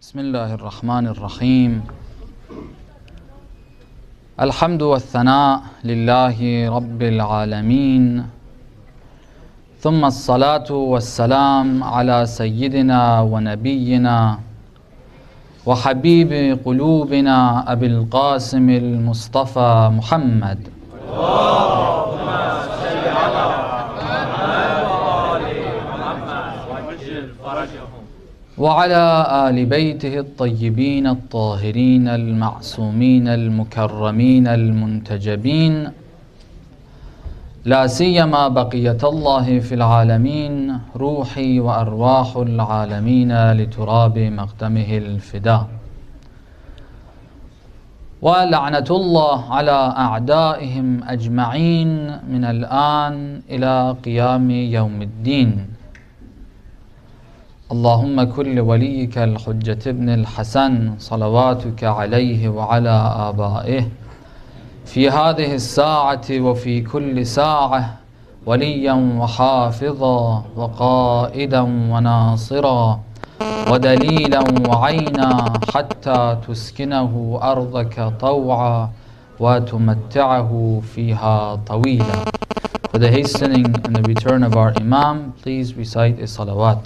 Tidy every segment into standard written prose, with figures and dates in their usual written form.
بسم الله الرحمن الرحيم. الحمد والثناء لله رب العالمين، ثم الصلاة والسلام على سيدنا ونبينا وحبيب قلوبنا أبي القاسم المصطفى محمد. اللهم صل على محمد وآل محمد وعجل فرجهم، وعلى آل بيته الطيبين الطاهرين المعصومين المكرمين المنتجبين، لا سيما بقية الله في العالمين، روحي وأرواح العالمين لتراب مقدمه الفداء. ولعنة الله على أعدائهم أجمعين من الآن إلى قيام يوم الدين. اللهم كن لوليك الحجة ابن الحسن صلواتك عليه وعلى آبائه في هذه الساعة وفي كل ساعة وليا وحافظا وقائدا وناصرا ودليلا وعينا حتى تسكنه أرضك طوعا وتمتعه فيها طويلا. For the hastening and the return of our Imam, please recite a salawat.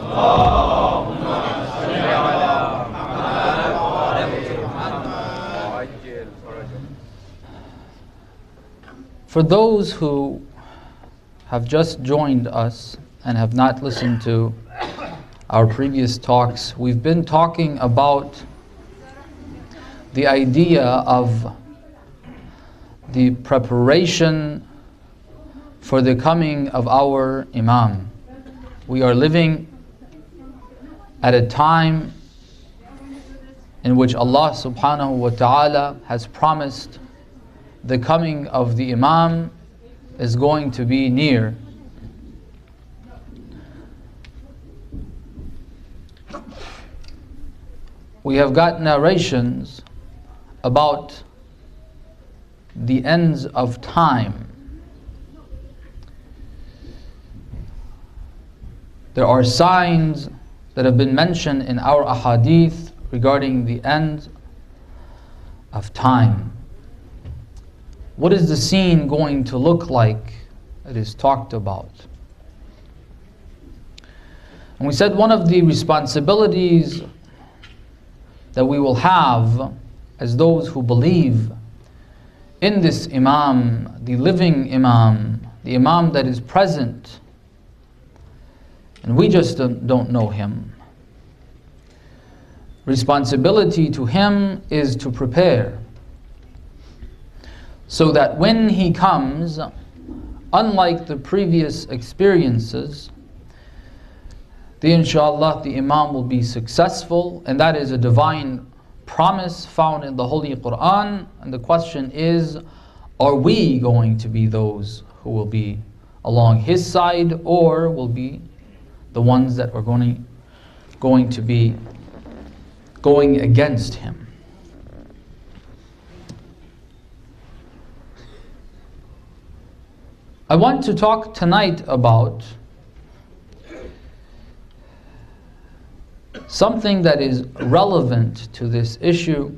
For those who have just joined us and have not listened to our previous talks, we've been talking about the idea of the preparation for the coming of our Imam. We are living at a time in which Allah subhanahu wa ta'ala has promised the coming of the Imam is going to be near. We have got narrations about the ends of time. There are signs that have been mentioned in our ahadith regarding the end of time. What is the scene going to look like that is talked about? And we said one of the responsibilities that we will have as those who believe in this Imam, the living Imam, the Imam that is present, and we just don't know him. Responsibility to him is to prepare so that when he comes, unlike the previous experiences, inshallah the Imam will be successful, and that is a divine promise found in the Holy Quran. And the question is, are we going to be those who will be along his side, or will be the ones that are going to be going against him? I want to talk tonight about something that is relevant to this issue,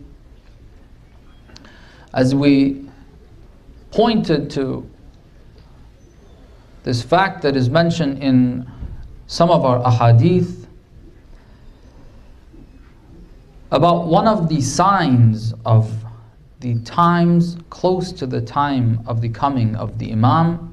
as we pointed to this fact that is mentioned in some of our ahadith about one of the signs of the times close to the time of the coming of the Imam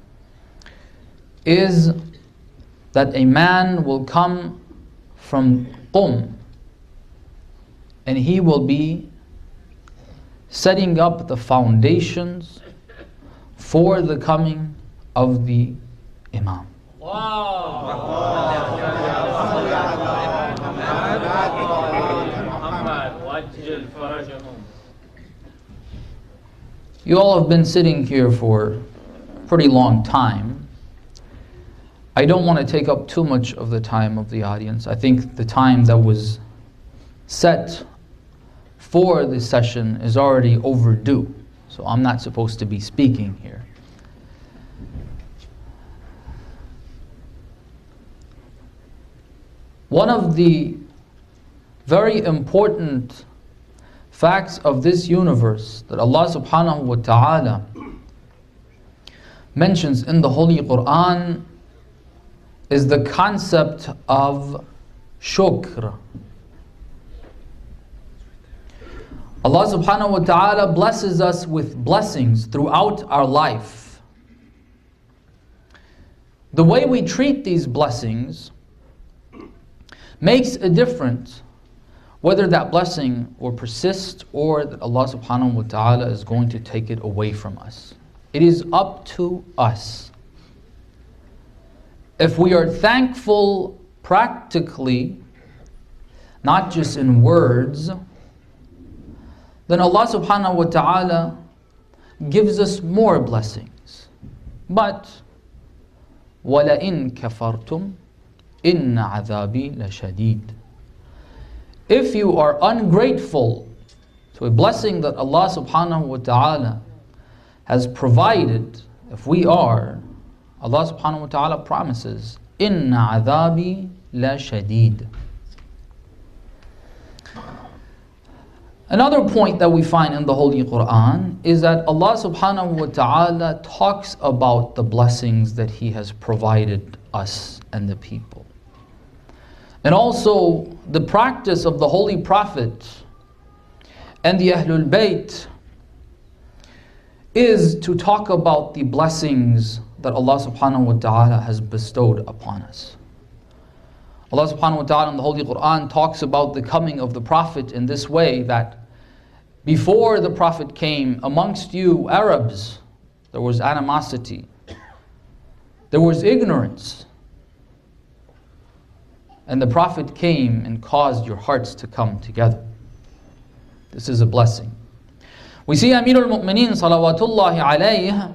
is that a man will come from Qum and he will be setting up the foundations for the coming of the Imam. You all have been sitting here for a pretty long time. I don't want to take up too much of the time of the audience. I think the time that was set for this session is already overdue, so I'm not supposed to be speaking here. One of the very important facts of this universe that Allah subhanahu wa ta'ala mentions in the Holy Quran is the concept of shukr. Allah subhanahu wa ta'ala blesses us with blessings throughout our life. The way we treat these blessings makes a difference whether that blessing will persist or that Allah subhanahu wa ta'ala is going to take it away from us. It is up to us. If we are thankful practically, not just in words, then Allah subhanahu wa ta'ala gives us more blessings. But وَلَئِن كَفَرْتُمْ إِنَّ عَذَابِي لَشَدِيدٌ. If you are ungrateful to a blessing that Allah subhanahu wa ta'ala has provided, if we are, Allah subhanahu wa ta'ala promises, إِنَّ عَذَابِي لَشَدِيدٌ. Another point that we find in the Holy Quran is that Allah subhanahu wa ta'ala talks about the blessings that He has provided us and the people. And also the practice of the Holy Prophet and the Ahlul Bayt is to talk about the blessings that Allah subhanahu wa ta'ala has bestowed upon us. Allah subhanahu wa ta'ala in the Holy Quran talks about the coming of the Prophet in this way, that before the Prophet came, amongst you Arabs, there was animosity, there was ignorance. And the Prophet came and caused your hearts to come together. This is a blessing. We see Amir al-Mu'mineen salawatullahi alayhi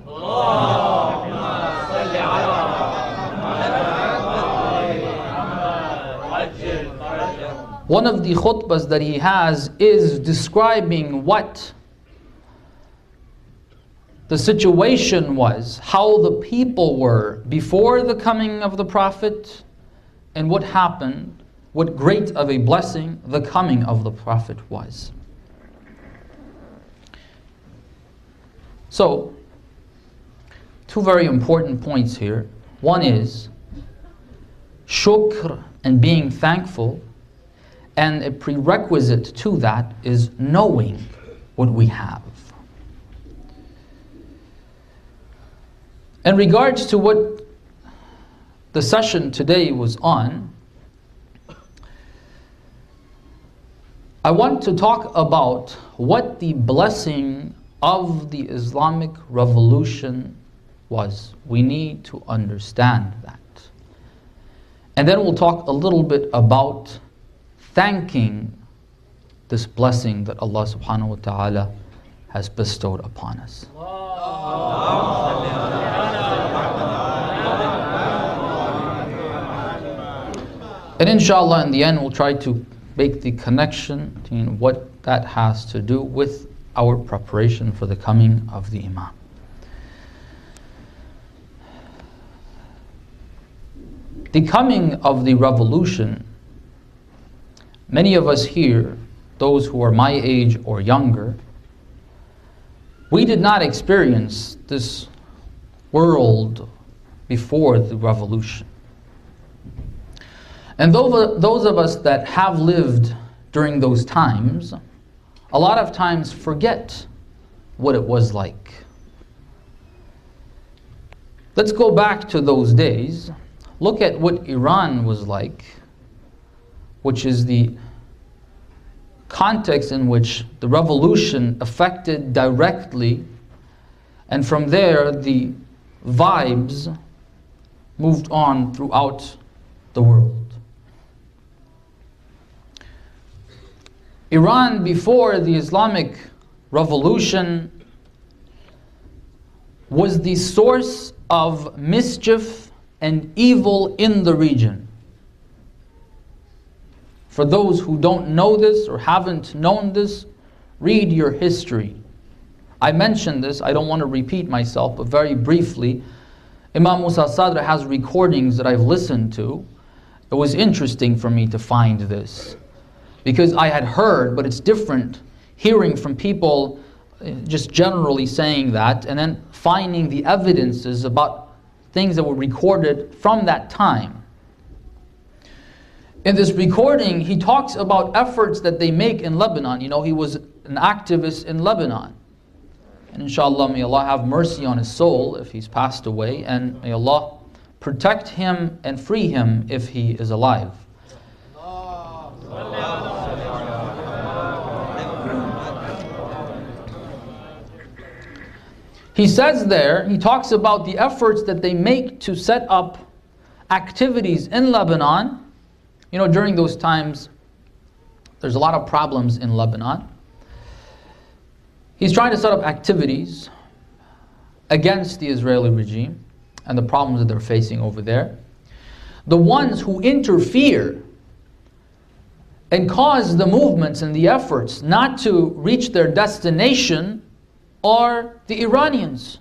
one of the khutbahs that he has is describing what the situation was, how the people were before the coming of the Prophet, and what happened, what great of a blessing the coming of the Prophet was. So, two very important points here. One is shukr and being thankful, and a prerequisite to that is knowing what we have. In regards to what the session today was on, I want to talk about what the blessing of the Islamic Revolution was. We need to understand that. And then we'll talk a little bit about thanking this blessing that Allah subhanahu wa ta'ala has bestowed upon us. And inshallah, in the end, we'll try to make the connection between what that has to do with our preparation for the coming of the Imam. The coming of the revolution, many of us here, those who are my age or younger, we did not experience this world before the revolution. And those of us that have lived during those times, a lot of times forget what it was like. Let's go back to those days. Look at what Iran was like, which is the context in which the revolution affected directly, and from there the vibes moved on throughout the world. Iran, before the Islamic Revolution, was the source of mischief and evil in the region. For those who don't know this or haven't known this, read your history. I mentioned this, I don't want to repeat myself, but very briefly, Imam Musa Sadr has recordings that I've listened to. It was interesting for me to find this, because I had heard, but it's different hearing from people just generally saying that, and then finding the evidences about things that were recorded from that time. In this recording, he talks about efforts that they make in Lebanon. You know, he was an activist in Lebanon. And inshallah, may Allah have mercy on his soul if he's passed away, and may Allah protect him and free him if he is alive. He says there, he talks about the efforts that they make to set up activities in Lebanon. You know, during those times, there's a lot of problems in Lebanon. He's trying to set up activities against the Israeli regime and the problems that they're facing over there. The ones who interfere and cause the movements and the efforts not to reach their destination are the Iranians.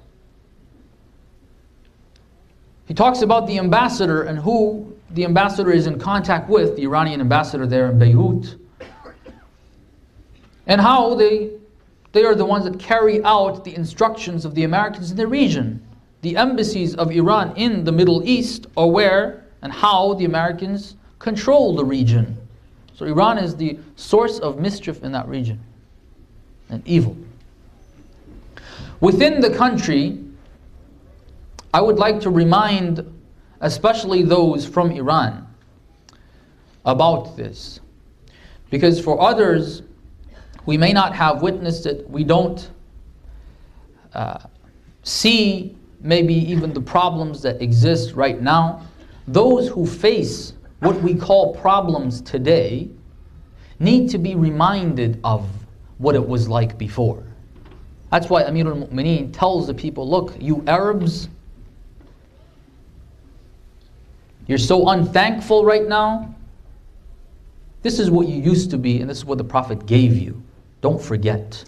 He talks about the ambassador and who the ambassador is in contact with, the Iranian ambassador there in Beirut, and how they are the ones that carry out the instructions of the Americans in the region. The embassies of Iran in the Middle East are where and how the Americans control the region. So Iran is the source of mischief in that region and evil. Within the country, I would like to remind especially those from Iran about this. Because for others, we may not have witnessed it, we don't see maybe even the problems that exist right now. Those who face what we call problems today need to be reminded of what it was like before. That's why Amir al-Mu'mineen tells the people, look, you Arabs, you're so unthankful right now. This is what you used to be, and this is what the Prophet gave you. Don't forget.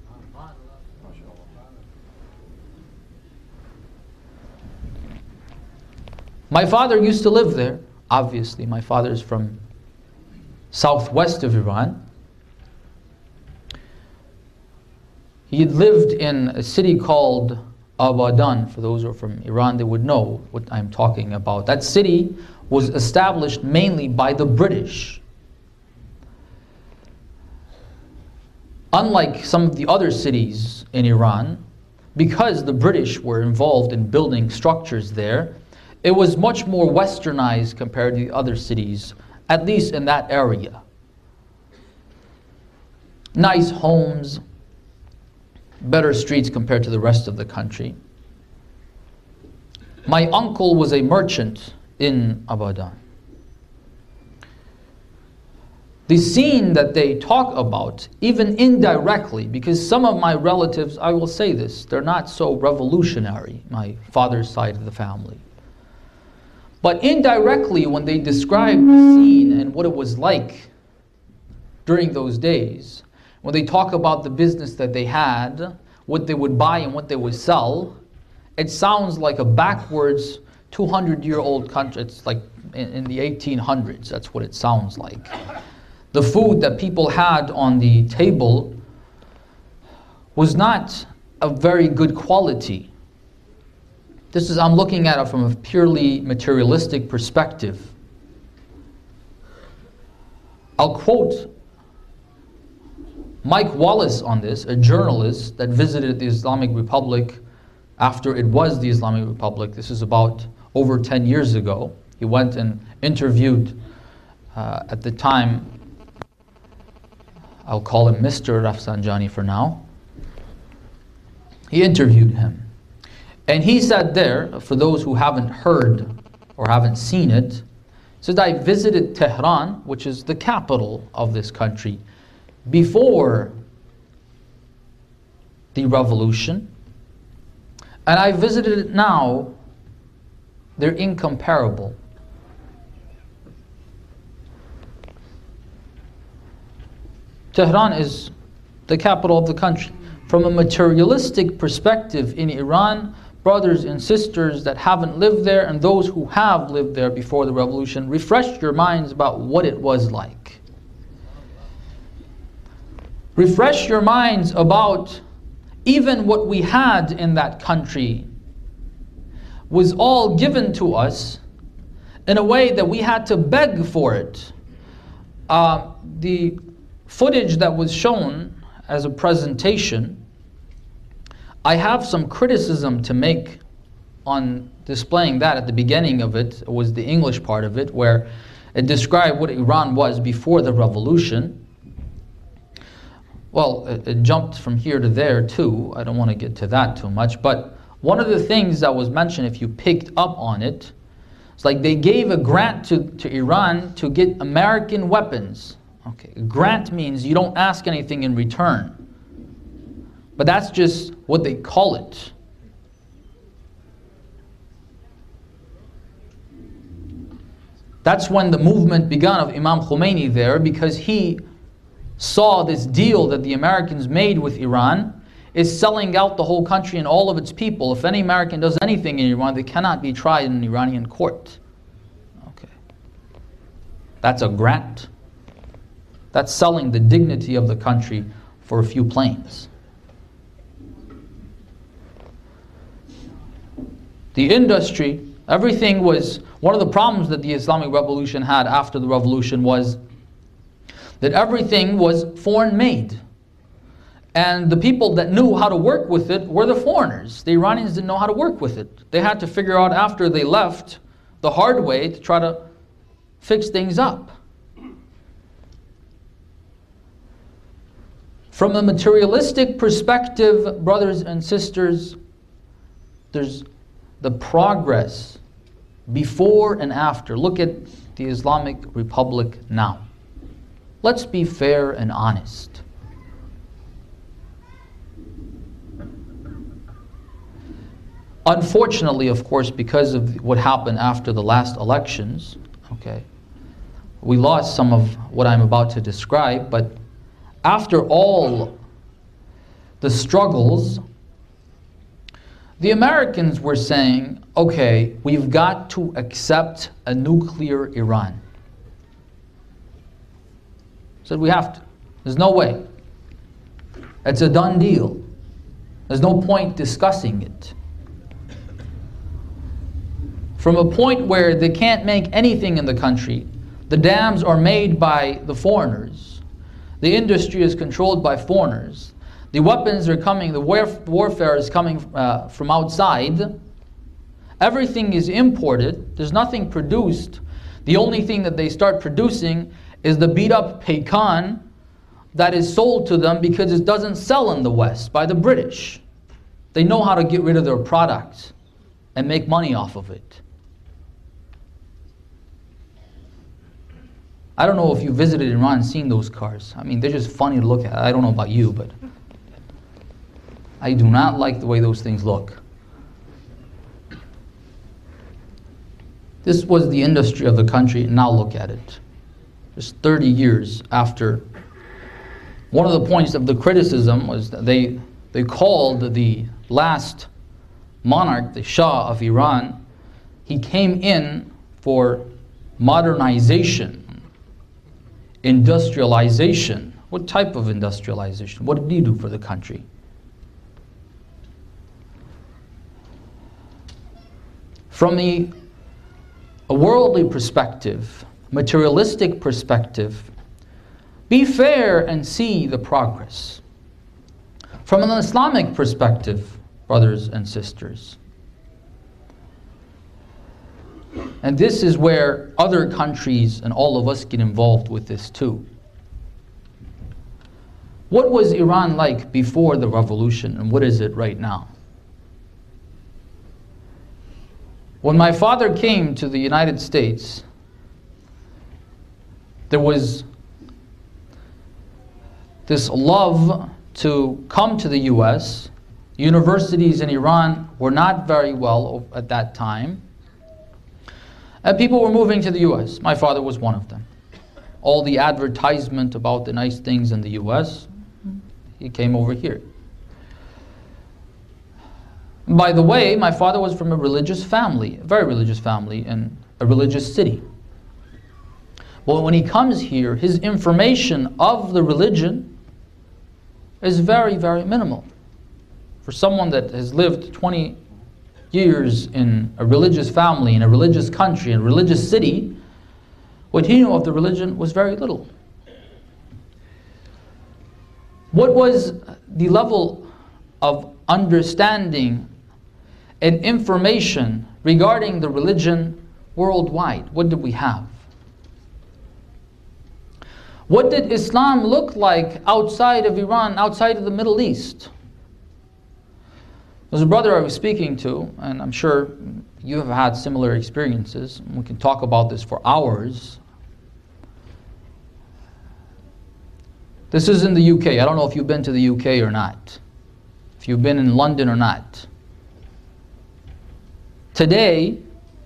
My father used to live there. Obviously, my father is from southwest of Iran. He had lived in a city called Abadan. For those who are from Iran, they would know what I'm talking about. That city was established mainly by the British. Unlike some of the other cities in Iran, because the British were involved in building structures there, it was much more westernized compared to the other cities, at least in that area. Nice homes, better streets compared to the rest of the country. My uncle was a merchant in Abadan. The scene that they talk about, even indirectly, because some of my relatives, I will say this, they're not so revolutionary, my father's side of the family. But indirectly, when they describe the scene and what it was like during those days, when they talk about the business that they had, what they would buy and what they would sell, it sounds like a backwards 200-year-old country. It's like in the 1800s, that's what it sounds like. The food that people had on the table was not of very good quality. This is, I'm looking at it from a purely materialistic perspective. I'll quote Mike Wallace on this, a journalist that visited the Islamic Republic after it was the Islamic Republic. This is about over 10 years ago. He went and interviewed, at the time, I'll call him Mr. Rafsanjani for now. He interviewed him. And he said there, for those who haven't heard or haven't seen it, said, I visited Tehran, which is the capital of this country, before the revolution, and I visited it now. They're incomparable. Tehran is the capital of the country. From a materialistic perspective in Iran, brothers and sisters that haven't lived there and those who have lived there before the revolution, refresh your minds about what it was like. refresh your minds about even what we had in that country was all given to us in a way that we had to beg for it. The footage that was shown as a presentation, I have some criticism to make on displaying that. At the beginning of it was the English part of it, where it described what Iran was before the revolution. Well, it jumped from here to there too. I don't want to get to that too much, but one of the things that was mentioned, if you picked up on it, it's like they gave a grant to Iran to get American weapons. Okay, a grant means you don't ask anything in return. But that's just what they call it. That's when the movement began of Imam Khomeini there, because he saw this deal that the Americans made with Iran is selling out the whole country and all of its people. If any American does anything in Iran, they cannot be tried in an Iranian court. Okay. That's a grant. That's selling the dignity of the country for a few planes. The industry, everything was, one of the problems that the Islamic Revolution had after the revolution was that everything was foreign made. And the people that knew how to work with it were the foreigners. The Iranians didn't know how to work with it. They had to figure out after they left the hard way to try to fix things up. From a materialistic perspective, brothers and sisters, there's the progress before and after. Look at the Islamic Republic now. Let's be fair and honest. Unfortunately, of course, because of what happened after the last elections, okay, we lost some of what I'm about to describe, but after all the struggles, the Americans were saying, okay, we've got to accept a nuclear Iran. Said we have to. There's no way. It's a done deal. There's no point discussing it. From a point where they can't make anything in the country, the dams are made by the foreigners. The industry is controlled by foreigners. The weapons are coming, the warfare is coming from outside. Everything is imported. There's nothing produced. The only thing that they start producing is the beat up pecan that is sold to them because it doesn't sell in the West by the British. They know how to get rid of their products and make money off of it. I don't know if you visited Iran and seen those cars. I mean, they're just funny to look at. I don't know about you, but I do not like the way those things look. This was the industry of the country, and now look at it. Just 30 years after. One of the points of the criticism was that they called the last monarch, the Shah of Iran, he came in for modernization, industrialization. What type of industrialization? What did he do for the country? From a worldly perspective, materialistic perspective, be fair and see the progress. From an Islamic perspective, brothers and sisters, and this is where other countries and all of us get involved with this too. What was Iran like before the revolution, and what is it right now? When my father came to the United States, there was this love to come to the US. Universities in Iran were not very well at that time. And people were moving to the US. My father was one of them. All the advertisement about the nice things in the US, he came over here. By the way, my father was from a religious family, a very religious family in a religious city. But when he comes here, his information of the religion is very, very minimal. For someone that has lived 20 years in a religious family, in a religious country, in a religious city, what he knew of the religion was very little. What was the level of understanding and information regarding the religion worldwide? What did we have? What did Islam look like outside of Iran, outside of the Middle East? There was a brother I was speaking to, and I'm sure you have had similar experiences. We can talk about this for hours. This is in the UK. I don't know if you've been to the UK or not. If you've been in London or not. Today,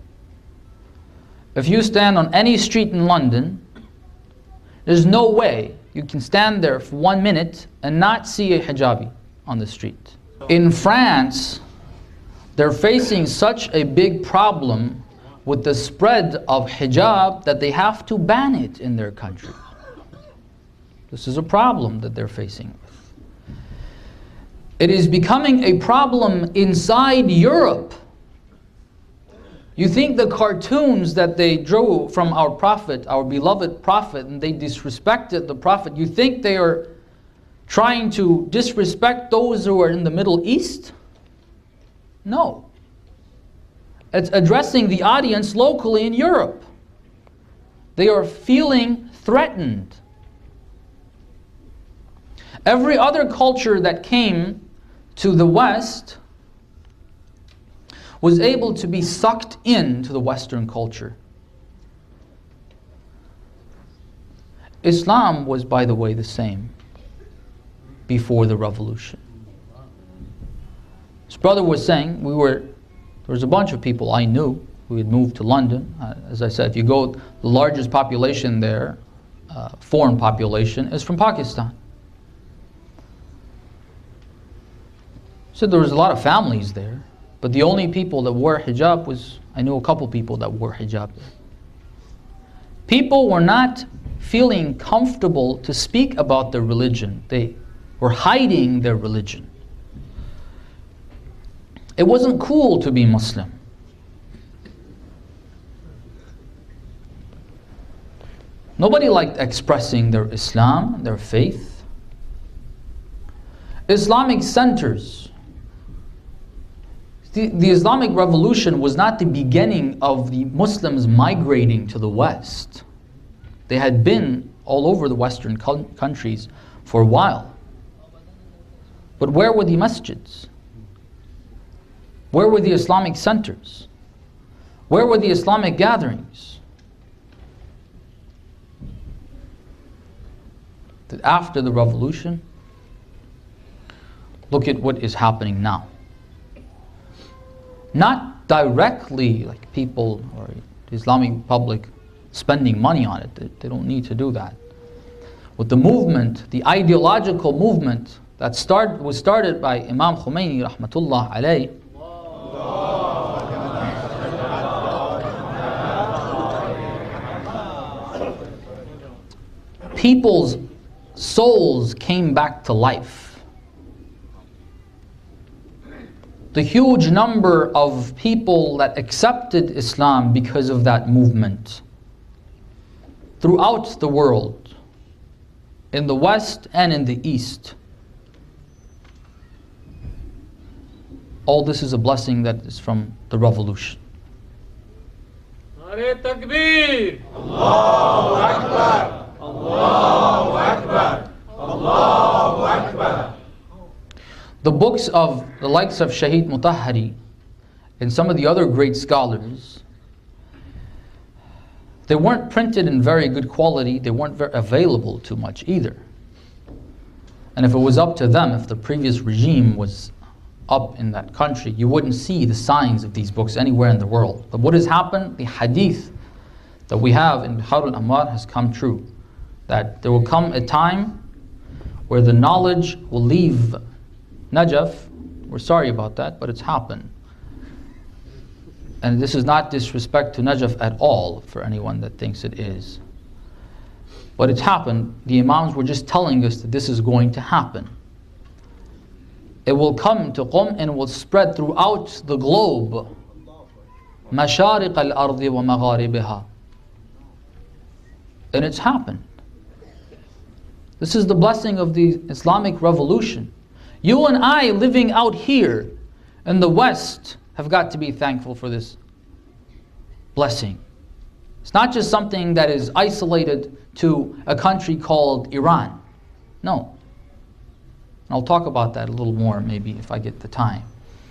if you stand on any street in London, there's no way you can stand there for 1 minute and not see a hijabi on the street. In France, they're facing such a big problem with the spread of hijab that they have to ban it in their country. This is a problem that they're facing with. It is becoming a problem inside Europe. You think the cartoons that they drew from our Prophet, our beloved Prophet, and they disrespected the Prophet, you think they are trying to disrespect those who are in the Middle East? No. It's addressing the audience locally in Europe. They are feeling threatened. Every other culture that came to the West was able to be sucked into the Western culture. Islam was, by the way, the same before the revolution. His brother was saying, there was a bunch of people I knew who had moved to London. As I said, if you go, the largest population there, foreign population, is from Pakistan. So there was a lot of families there. But the only people that wore hijab was, I knew a couple people that wore hijab. People were not feeling comfortable to speak about their religion. They were hiding their religion. It wasn't cool to be Muslim. Nobody liked expressing their Islam, their faith. Islamic centers. The Islamic Revolution was not the beginning of the Muslims migrating to the West. They had been all over the Western countries for a while. But where were the masjids? Where were the Islamic centers? Where were the Islamic gatherings? After the revolution, look at what is happening now. Not directly like people or the Islamic public spending money on it. They don't need to do that. With the movement, the ideological movement that was started by Imam Khomeini rahmatullah alayh, people's souls came back to life. The huge number of people that accepted Islam because of that movement throughout the world, in the West and in the East. All this is a blessing that is from the revolution. Nare Takbir! Allahu Akbar! Allahu Akbar! Allahu Akbar! The books of the likes of Shaheed Mutahhari and some of the other great scholars, they weren't printed in very good quality. They weren't very available too much either. And if it was up to them, if the previous regime was up in that country, you wouldn't see the signs of these books anywhere in the world. But what has happened? The hadith that we have in Bahr al-Anwar has come true. That there will come a time where the knowledge will leave Najaf. We're sorry about that, but it's happened. And this is not disrespect to Najaf at all for anyone that thinks it is. But it's happened. The Imams were just telling us that this is going to happen. It will come to Qum and will spread throughout the globe. مَشَارِقَ الْأَرْضِ وَمَغَارِبِهَا. And it's happened. This is the blessing of the Islamic Revolution. You and I living out here in the West have got to be thankful for this blessing. It's not just something that is isolated to a country called Iran. No. I'll talk about that a little more maybe if I get the time.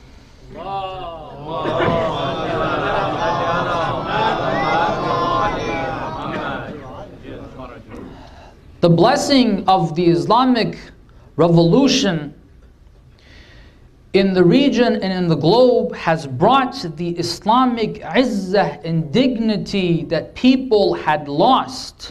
The blessing of the Islamic Revolution in the region and in the globe has brought the Islamic izzah and dignity that people had lost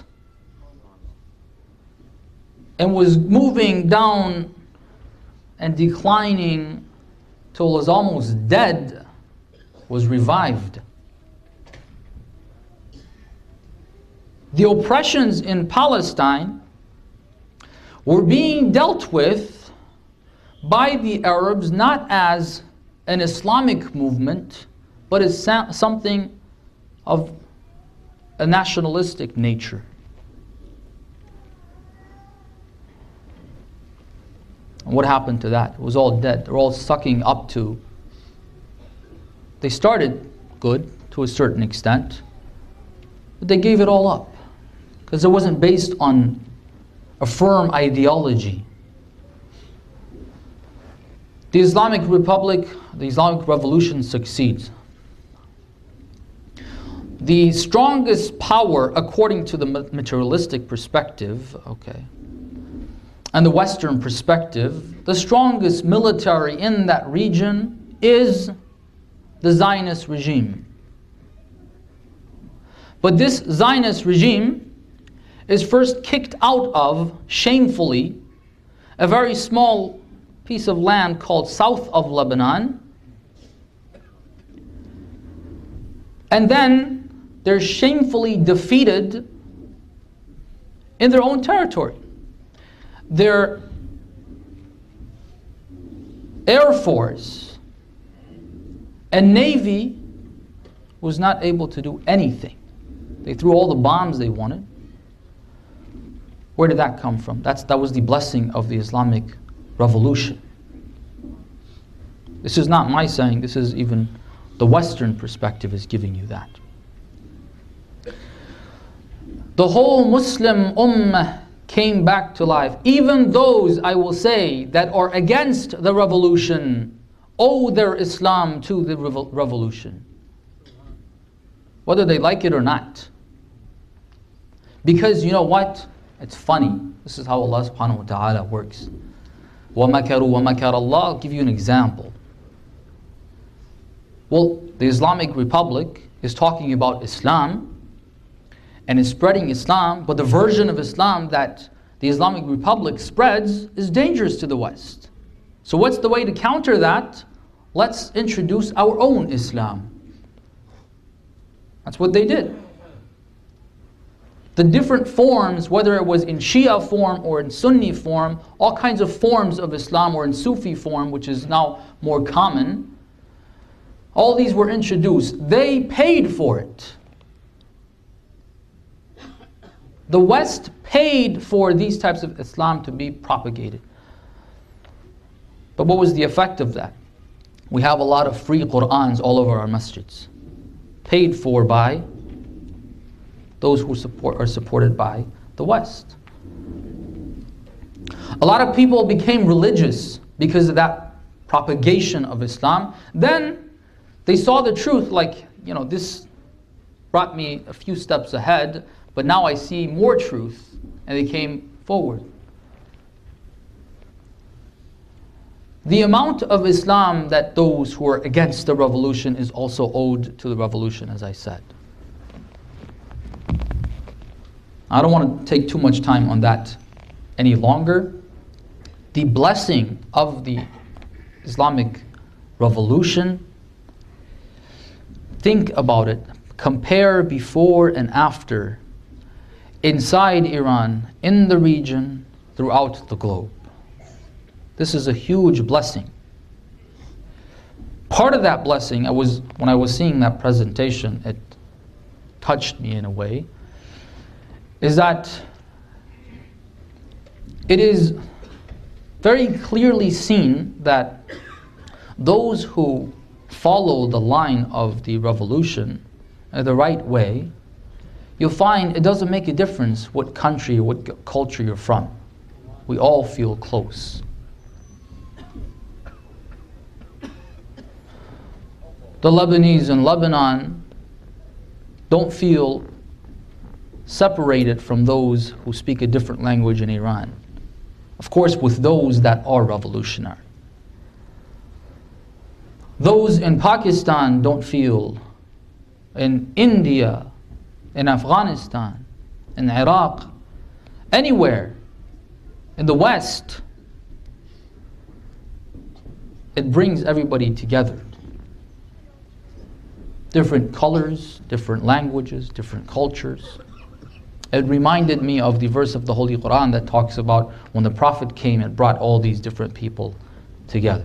and was moving down and declining till it was almost dead, was revived. The oppressions in Palestine were being dealt with by the Arabs not as an Islamic movement, but as something of a nationalistic nature. And what happened to that? It was all dead. They're all sucking up to. They started good to a certain extent, but they gave it all up because it wasn't based on a firm ideology. The Islamic Republic, the Islamic Revolution succeeds. The strongest power, according to the materialistic perspective, and the Western perspective, the strongest military in that region is the Zionist regime. But this Zionist regime is first kicked out of, shamefully, a very small piece of land called south of Lebanon. And then they're shamefully defeated in their own territory. Their Air Force and Navy was not able to do anything. They threw all the bombs they wanted. Where did that come from? That was the blessing of the Islamic Revolution. This is not my saying, this is even the Western perspective is giving you that. The whole Muslim ummah came back to life. Even those, I will say, that are against the revolution owe their Islam to the revolution, whether they like it or not. Because you know what? It's funny. This is how Allah subhanahu wa ta'ala works. وَمَكَرُوا وَمَكَرَ اللَّهُ. I'll give you an example. Well, the Islamic Republic is talking about Islam and is spreading Islam, but the version of Islam that the Islamic Republic spreads is dangerous to the West. So what's the way to counter that? Let's introduce our own Islam. That's what they did. The different forms, whether it was in Shia form or in Sunni form, all kinds of forms of Islam, or in Sufi form, which is now more common, all these were introduced. They paid for it. The West paid for these types of Islam to be propagated. But what was the effect of that? We have a lot of free Qur'ans all over our masjids, paid for by those who are supported by the West. A lot of people became religious because of that propagation of Islam. Then they saw the truth, like, this brought me a few steps ahead, but now I see more truth, and they came forward. The amount of Islam that those who are against the revolution is also owed to the revolution, as I said. I don't want to take too much time on that any longer. The blessing of the Islamic Revolution, think about it. Compare before and after, inside Iran, in the region, throughout the globe. This is a huge blessing. part of that blessing, when I was seeing that presentation, it touched me in a way, is that it is very clearly seen that those who follow the line of the revolution the right way, you'll find it doesn't make a difference what country or what culture you're from. We all feel close. The Lebanese in Lebanon don't feel separated from those who speak a different language in Iran. Of course, with those that are revolutionary. Those in Pakistan don't feel, in India, in Afghanistan, in Iraq, anywhere in the West, it brings everybody together. Different colors, different languages, different cultures. It reminded me of the verse of the Holy Quran that talks about when the Prophet came and brought all these different people together.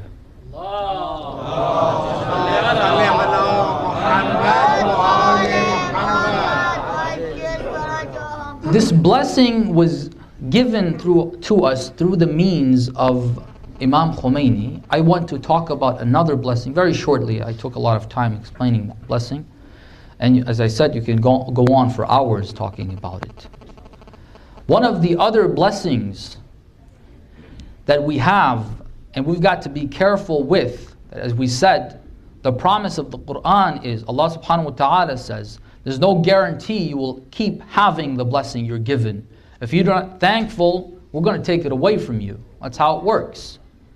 This blessing was given to us through the means of Imam Khomeini. I want to talk about another blessing very shortly. I took a lot of time explaining that blessing. And as I said, you can go on for hours talking about it. One of the other blessings that we have, and we've got to be careful with, as we said, the promise of the Quran is, Allah subhanahu wa ta'ala says, there's no guarantee you will keep having the blessing you're given. If you're not thankful, we're going to take it away from you. That's how it works.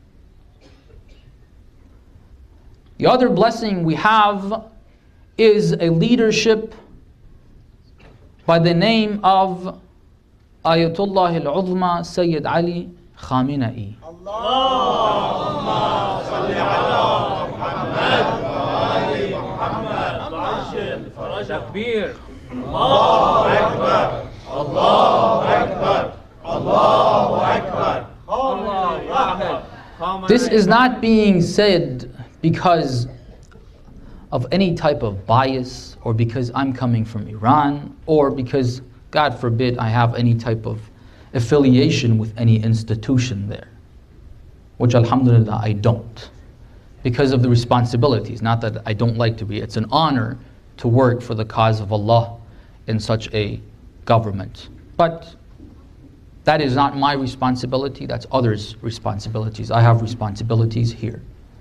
The other blessing we have is a leadership by the name of Ayatollah al-Uzma Sayyid Ali Khamenei. Allahumma salli ala Muhammad wa ali Muhammad. Takbir. Allahu Akbar. Allahu Akbar. Allahu Akbar. Allahu Akbar. This is not being said because of any type of bias, or because I'm coming from Iran, or because, God forbid, I have any type of affiliation with any institution there, which alhamdulillah I don't, because of the responsibilities. Not that I don't like to be. It's an honor to work for the cause of Allah in such a government. But that is not my responsibility, that's others' responsibilities. I have responsibilities here.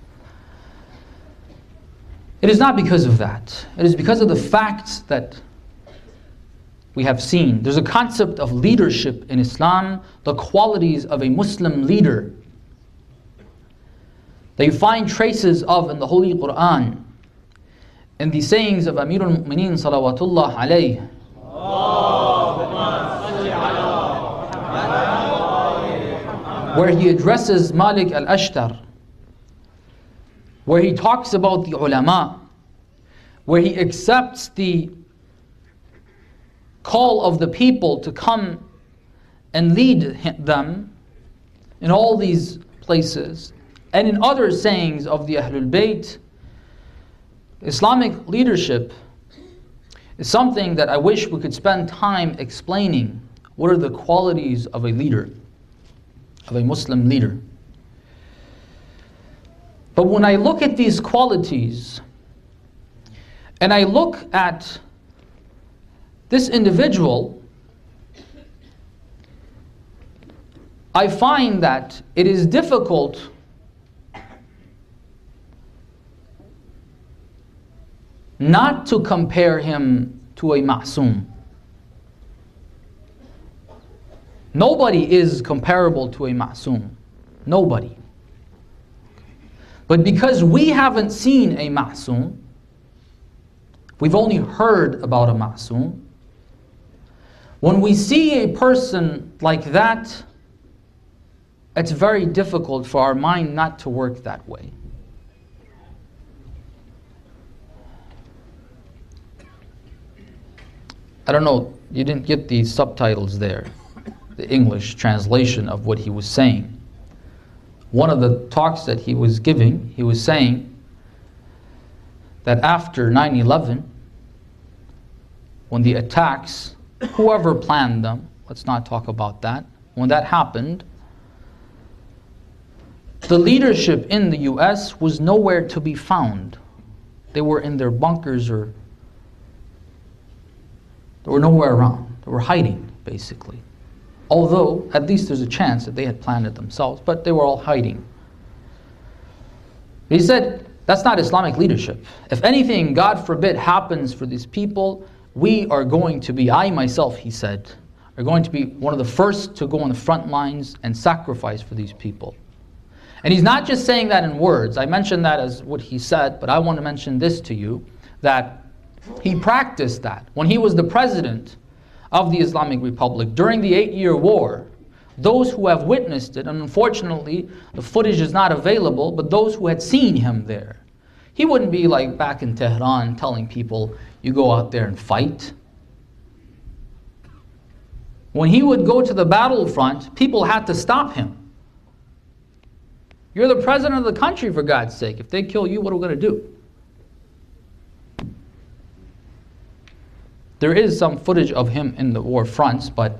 It is not because of that. It is because of the facts that we have seen. There's a concept of leadership in Islam, the qualities of a Muslim leader that you find traces of in the Holy Quran, in the sayings of Amirul Mu'mineen salawatullah alayh. Where he addresses Malik al-Ashtar, where he talks about the ulama, where he accepts the call of the people to come and lead them in all these places, and in other sayings of the Ahlul Bayt. Islamic leadership is something that I wish we could spend time explaining. What are the qualities of a leader, of a Muslim leader? But when I look at these qualities, and I look at this individual, I find that it is difficult not to compare him to a ma'soom. Nobody is comparable to a ma'soom. Nobody. But because we haven't seen a ma'soom, we've only heard about a ma'soom, when we see a person like that, it's very difficult for our mind not to work that way. I don't know, you didn't get the subtitles there, the English translation of what he was saying. One of the talks that he was giving, he was saying that after 9/11, when the attacks, whoever planned them, let's not talk about that, when that happened, the leadership in the US was nowhere to be found. They were in their bunkers, or they were nowhere around. They were hiding, basically. Although, at least there's a chance that they had planned it themselves, but they were all hiding. He said, that's not Islamic leadership. If anything, God forbid, happens for these people, we are going to be, I myself, he said, are going to be one of the first to go on the front lines and sacrifice for these people. And he's not just saying that in words. I mentioned that as what he said, but I want to mention this to you, that he practiced that. When he was the president of the Islamic Republic during the 8-year war, those who have witnessed it, and unfortunately the footage is not available, but those who had seen him there, he wouldn't be like back in Tehran telling people, you go out there and fight. When he would go to the battlefront, people had to stop him. You're the president of the country, for God's sake. If they kill you, what are we going to do? There is some footage of him in the war fronts, but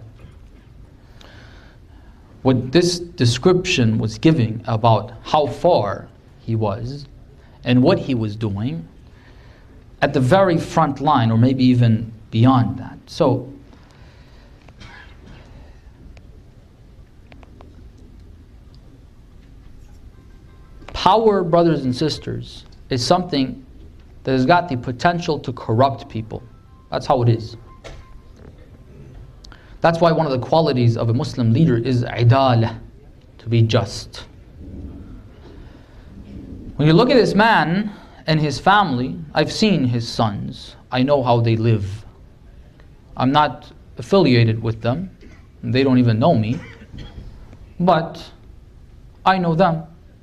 what this description was giving about how far he was and what he was doing at the very front line, or maybe even beyond that. So, power, brothers and sisters, is something that has got the potential to corrupt people. That's how it is. That's why one of the qualities of a Muslim leader is idalah, to be just. When you look at this man and his family, I've seen his sons. I know how they live. I'm not affiliated with them. They don't even know me. But I know them.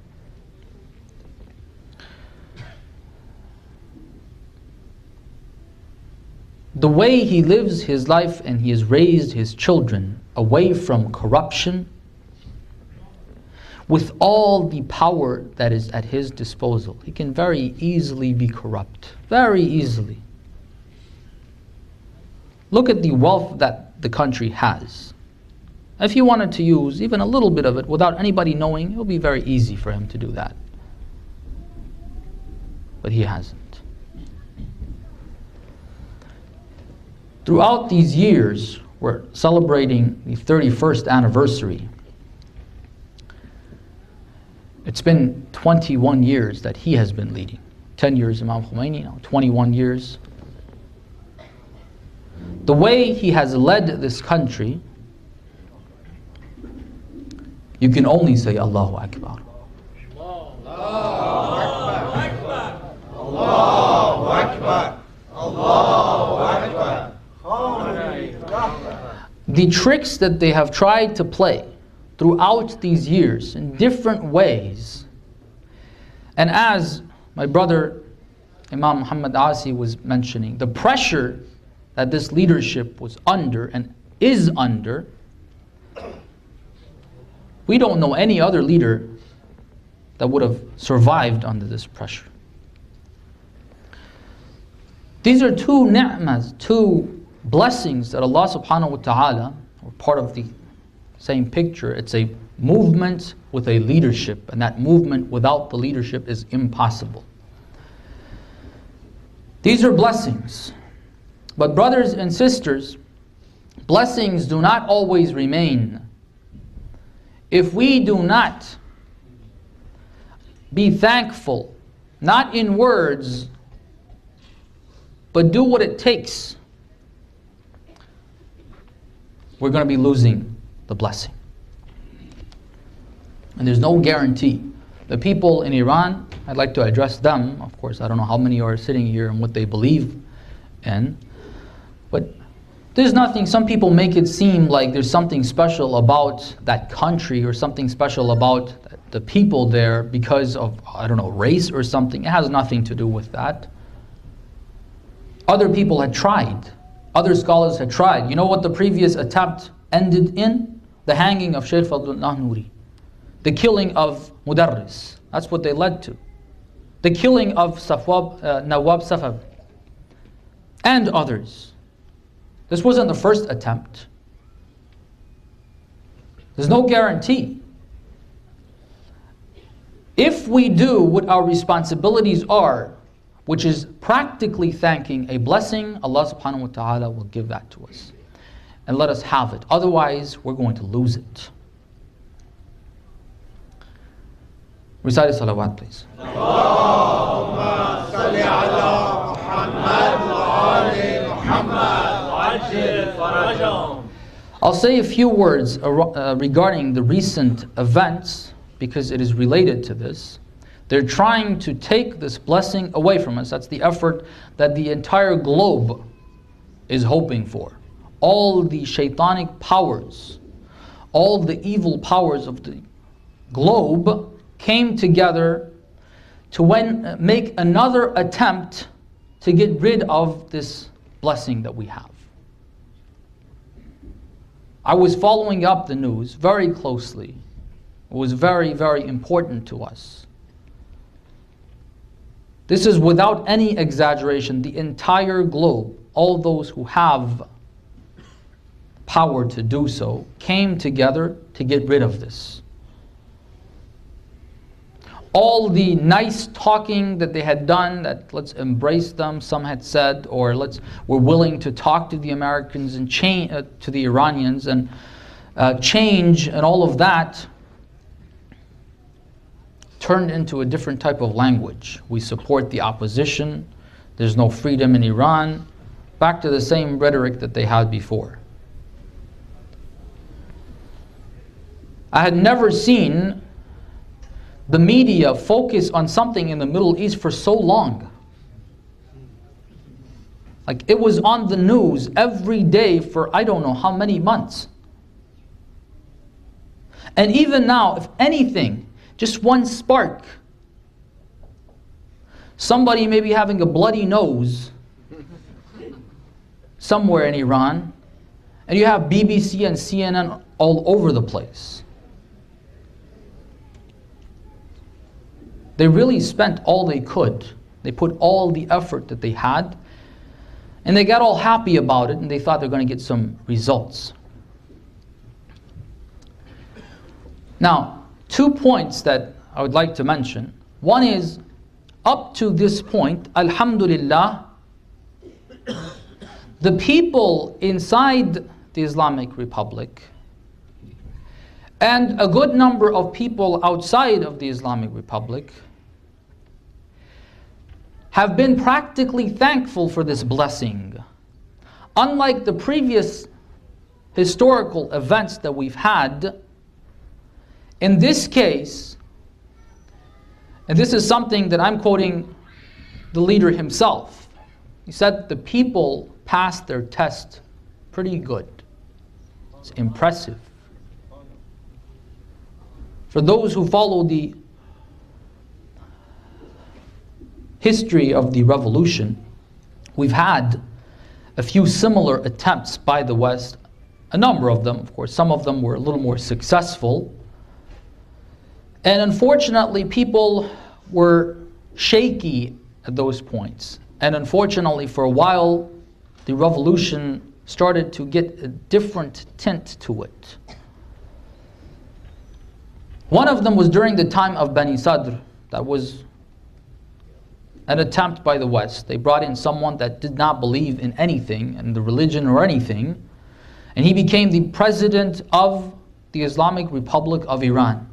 The way he lives his life and he has raised his children away from corruption, with all the power that is at his disposal, he can very easily be corrupt. Very easily. Look at the wealth that the country has. If he wanted to use even a little bit of it without anybody knowing, it would be very easy for him to do that. But he hasn't. Throughout these years, we're celebrating the 31st anniversary. It's been 21 years that he has been leading. 10 years Imam Khomeini, now 21 years. The way he has led this country, you can only say Allahu Akbar. Allahu Akbar. Allahu Akbar. Allahu Akbar. The tricks that they have tried to play throughout these years in different ways, and as my brother Imam Muhammad Asi was mentioning, the pressure that this leadership was under and is under, we don't know any other leader that would have survived under this pressure. These are two ni'mas, two blessings that Allah subhanahu wa ta'ala, or part of the same picture. It's a movement with a leadership, and that movement without the leadership is impossible. These are blessings. But brothers and sisters, blessings do not always remain. If we do not be thankful, not in words, but do what it takes, we're going to be losing the blessing. And there's no guarantee. The people in Iran, I'd like to address them. Of course, I don't know how many are sitting here and what they believe in. But there's nothing, some people make it seem like there's something special about that country or something special about the people there because of, I don't know, race or something. It has nothing to do with that. Other people had tried. Other scholars had tried. You know what the previous attempt ended in? The hanging of Shaykh Fadlullah Nuri. The killing of Mudarris. That's what they led to. the killing of Nawab Safab, and others. This wasn't the first attempt. There's no guarantee. If we do what our responsibilities are, which is practically thanking a blessing, Allah subhanahu wa ta'ala will give that to us. And let us have it. Otherwise, we're going to lose it. Recite a salawat, please. Allahumma salli ala Muhammad wa ali Muhammad wa'ajil farajahum. I'll say a few words regarding the recent events because it is related to this. They're trying to take this blessing away from us. That's the effort that the entire globe is hoping for. All the shaitanic powers, all the evil powers of the globe came together to make another attempt to get rid of this blessing that we have. I was following up the news very closely. It was very, very important to us. This is without any exaggeration. The entire globe, all those who have power to do so, came together to get rid of this. All the nice talking that they had done, that let's embrace them, some had said, or we're willing to talk to the Americans and to the Iranians and change and all of that, turned into a different type of language. We support the opposition. There's no freedom in Iran. Back to the same rhetoric that they had before. I had never seen the media focus on something in the Middle East for so long. Like it was on the news every day for I don't know how many months. And even now, if anything, just one spark, somebody may be having a bloody nose somewhere in Iran, and you have BBC and CNN all over the place. They really spent all they could. They put all the effort that they had, and they got all happy about it, and they thought they're going to get some results. Now, 2 points that I would like to mention. One is, up to this point, alhamdulillah, the people inside the Islamic Republic and a good number of people outside of the Islamic Republic have been practically thankful for this blessing. Unlike the previous historical events that we've had, in this case, and this is something that I'm quoting the leader himself, he said the people passed their test pretty good. It's impressive. For those who follow the history of the revolution, we've had a few similar attempts by the West, a number of them, of course. Some of them were a little more successful. And unfortunately, people were shaky at those points. And unfortunately, for a while, the revolution started to get a different tint to it. One of them was during the time of Bani Sadr. That was an attempt by the West. They brought in someone that did not believe in anything, in the religion or anything, and he became the president of the Islamic Republic of Iran.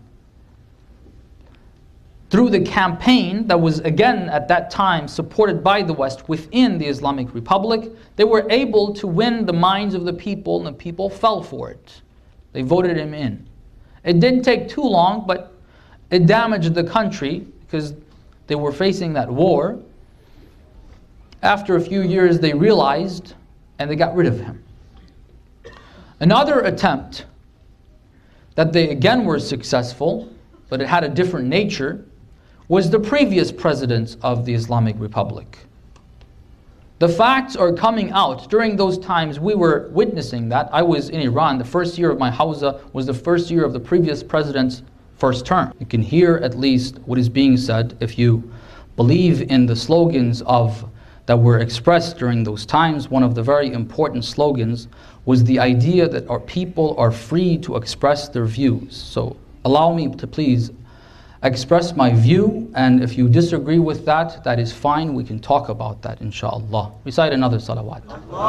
Through the campaign that was, again, at that time supported by the West within the Islamic Republic, they were able to win the minds of the people, and the people fell for it. They voted him in. It didn't take too long, but it damaged the country because they were facing that war. After a few years, they realized, and they got rid of him. Another attempt that they again were successful, but it had a different nature, was the previous presidents of the Islamic Republic. The facts are coming out. During those times, we were witnessing that. I was in Iran. The first year of my Hawza was the first year of the previous president's first term. You can hear at least what is being said if you believe in the slogans that were expressed during those times. One of the very important slogans was the idea that our people are free to express their views. So allow me to please express my view, and if you disagree with that, that is fine. We can talk about that, inshallah. Recite another salawat.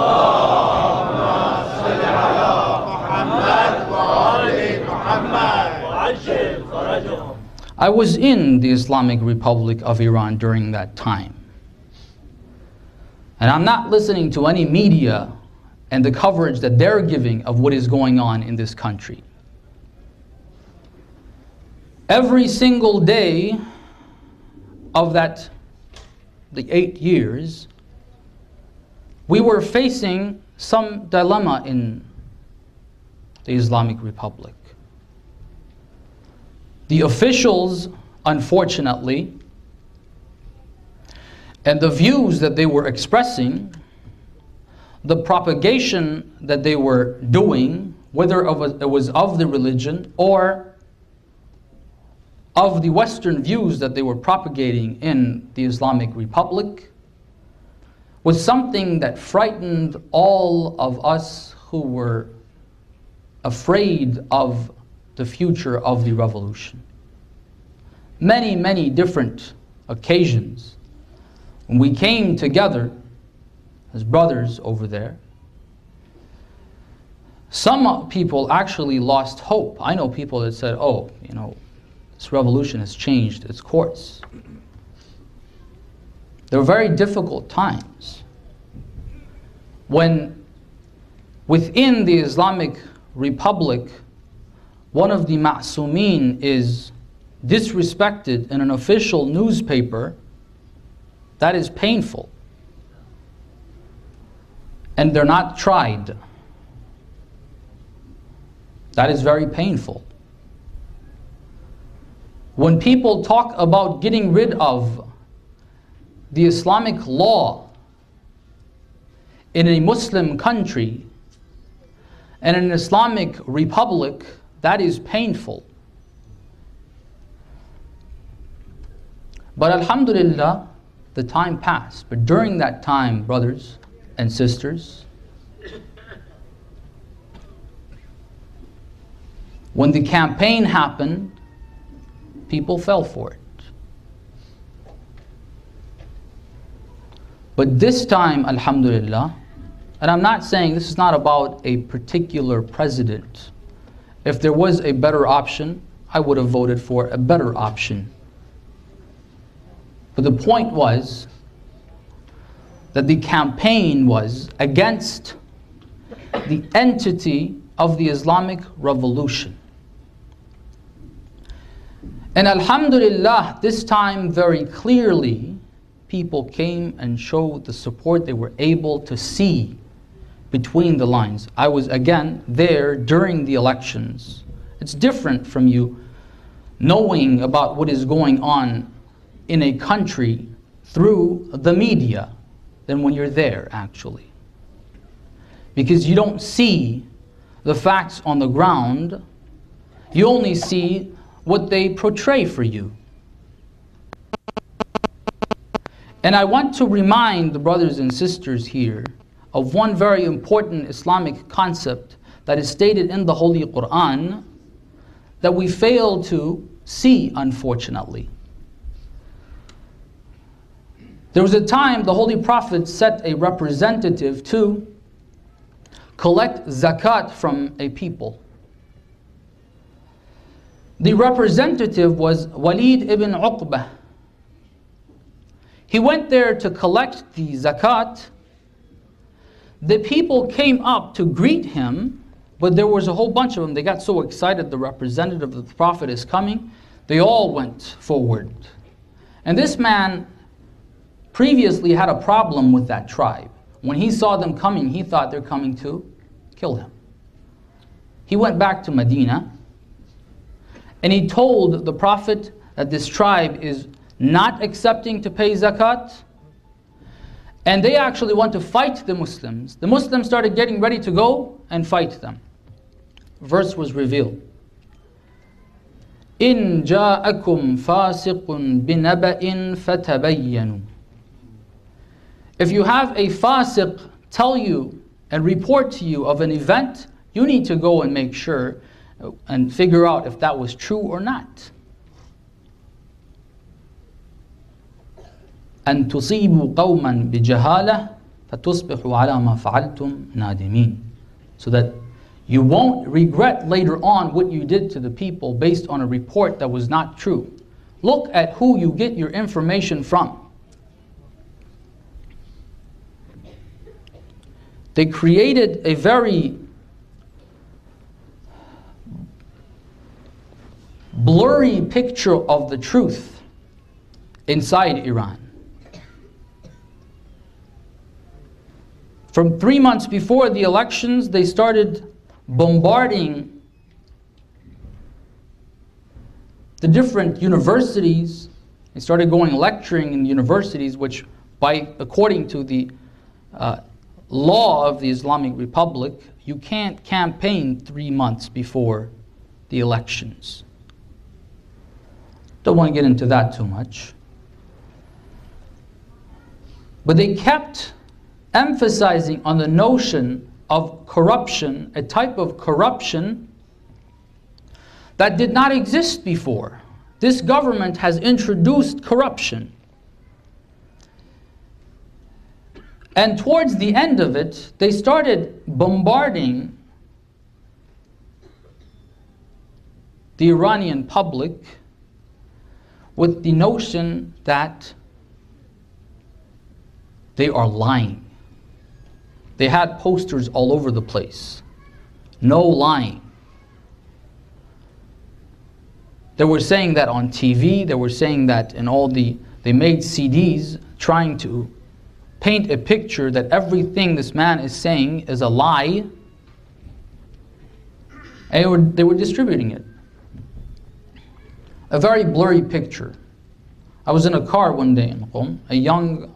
I was in the Islamic Republic of Iran during that time. And I'm not listening to any media and the coverage that they're giving of what is going on in this country. Every single day of the 8 years, we were facing some dilemma in the Islamic Republic. The officials, unfortunately, and the views that they were expressing, the propagation that they were doing, whether it was of the religion or of the Western views that they were propagating in the Islamic Republic, was something that frightened all of us who were afraid of the future of the revolution. Many, many different occasions when we came together as brothers over there, some people actually lost hope. I know people that said, oh, this revolution has changed its course. There were very difficult times when within the Islamic Republic, one of the ma'sumin is disrespected in an official newspaper. That is painful. And they're not tried. That is very painful. When people talk about getting rid of the Islamic law in a Muslim country and an Islamic republic, that is painful. But alhamdulillah, the time passed. But during that time, brothers and sisters, when the campaign happened, people fell for it. But this time, alhamdulillah, and I'm not saying this is not about a particular president. If there was a better option, I would have voted for a better option. But the point was that the campaign was against the entity of the Islamic Revolution. And alhamdulillah, this time very clearly, people came and showed the support they were able to see between the lines. I was again there during the elections. It's different from you knowing about what is going on in a country through the media than when you're there actually. Because you don't see the facts on the ground, you only see what they portray for you. And I want to remind the brothers and sisters here of one very important Islamic concept that is stated in the Holy Quran that we fail to see, unfortunately. There was a time the Holy Prophet set a representative to collect zakat from a people. The representative was Walid ibn Uqbah. He went there to collect the zakat. The people came up to greet him, but there was a whole bunch of them. They got so excited the representative of the Prophet is coming, they all went forward. And this man previously had a problem with that tribe. When he saw them coming, he thought they're coming to kill him. He went back to Medina and he told the Prophet that this tribe is not accepting to pay zakat, and they actually want to fight the Muslims. The Muslims started getting ready to go and fight them. Verse was revealed. إِن جَاءَكُمْ فَاسِقٌ بِنَبَإٍ فَتَبَيَّنُوا. If you have a fasiq tell you and report to you of an event, you need to go and make sure and figure out if that was true or not. أن تصيبوا قوما بجهالة فتصبحوا على ما فعلتم نادمين. So that you won't regret later on what you did to the people based on a report that was not true. Look at who you get your information from. They created a very blurry picture of the truth inside Iran. From 3 months before the elections, they started bombarding the different universities. They started going lecturing in universities, which, according to the law of the Islamic Republic, you can't campaign 3 months before the elections. Don't want to get into that too much. But they kept emphasizing on the notion of corruption, a type of corruption that did not exist before. This government has introduced corruption. And towards the end of it, they started bombarding the Iranian public with the notion that they are lying. They had posters all over the place. No lying. They were saying that on TV, they were saying that in they made CDs trying to paint a picture that everything this man is saying is a lie. And they were distributing it. A very blurry picture. I was in a car one day in Qom. A young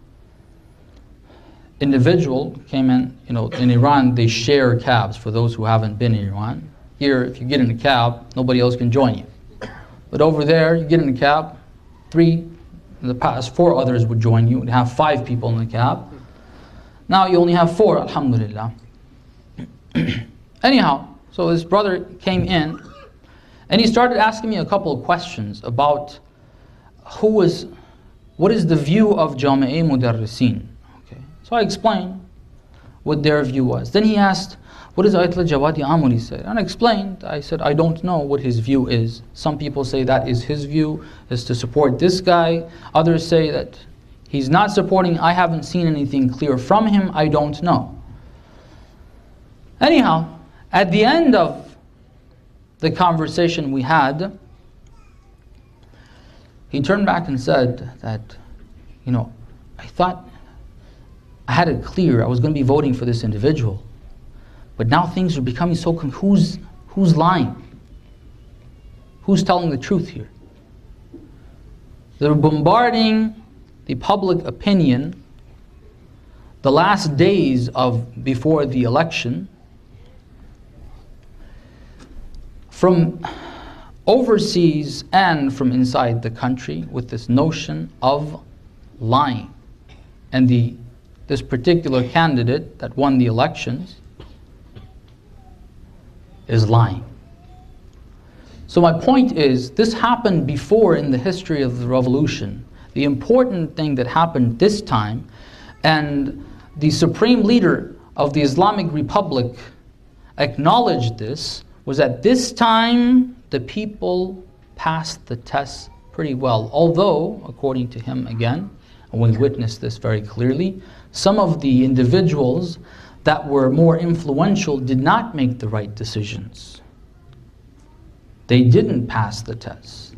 individual came in. In Iran they share cabs for those who haven't been in Iran. Here, if you get in a cab, nobody else can join you. But over there, you get in a cab, 3, in the past 4 others would join you. You'd have 5 people in the cab. Now you only have 4, alhamdulillah. Anyhow, so this brother came in and he started asking me a couple of questions about what is the view of Jami'i Mudarrisin. Okay. So I explained what their view was. Then he asked, what does Ayatollah Jawadi Amuli say? And I explained, I said, I don't know what his view is. Some people say that is his view, is to support this guy. Others say that he's not supporting. I haven't seen anything clear from him. I don't know. Anyhow, at the end of the conversation we had, he turned back and said that, I thought I had it clear I was going to be voting for this individual. But now things are becoming so who's lying? Who's telling the truth here? They're bombarding the public opinion the last days before the election from overseas and from inside the country with this notion of lying. And this particular candidate that won the elections is lying. So my point is, this happened before in the history of the revolution. The important thing that happened this time, and the supreme leader of the Islamic Republic acknowledged this, was that this time the people passed the test pretty well. Although, according to him again, and we witnessed this very clearly, some of the individuals that were more influential did not make the right decisions. They didn't pass the test.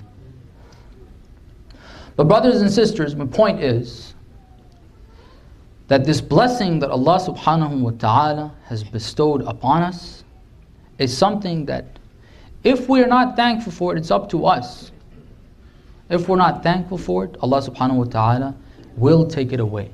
But brothers and sisters, my point is that this blessing that Allah subhanahu wa ta'ala has bestowed upon us is something that if we are not thankful for it, it's up to us. If we're not thankful for it, Allah subhanahu wa ta'ala will take it away.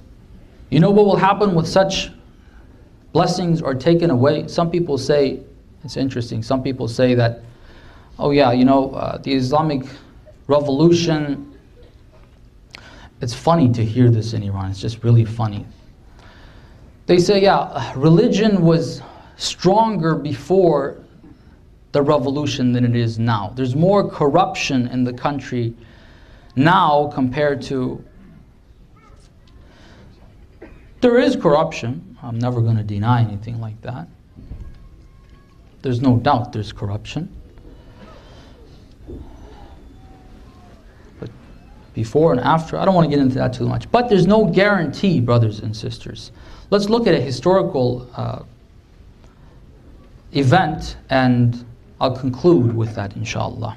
You know what will happen with such blessings are taken away? Some people say It's interesting. Some people say that, oh yeah, the Islamic revolution, it's funny to hear this in Iran. It's just really funny. They say, yeah, religion was stronger before the revolution than it is now. There's more corruption in the country now compared to... There is corruption. I'm never going to deny anything like that. There's no doubt there's corruption. But before and after, I don't want to get into that too much. But there's no guarantee, brothers and sisters. Let's look at a historical event, and I'll conclude with that, inshallah.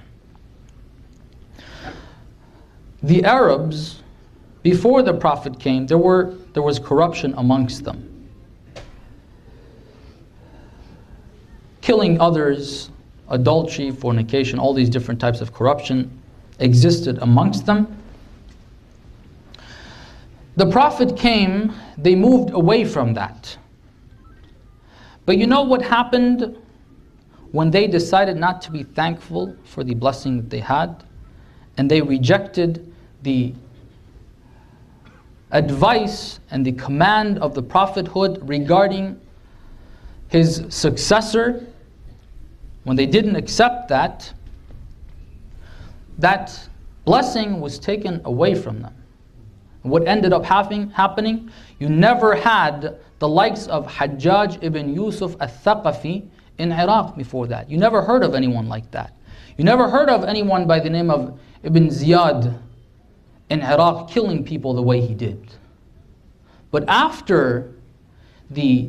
The Arabs, before the Prophet came, there was corruption amongst them. Killing others, adultery, fornication, all these different types of corruption existed amongst them. The Prophet came, they moved away from that. But you know what happened when they decided not to be thankful for the blessing that they had, and they rejected the advice and the command of the prophethood regarding his successor? When they didn't accept that, that blessing was taken away from them. What ended up happening? You never had the likes of Hajjaj ibn Yusuf al-Thaqafi in Iraq before that. You never heard of anyone like that. You never heard of anyone by the name of Ibn Ziyad in Iraq killing people the way he did. But after the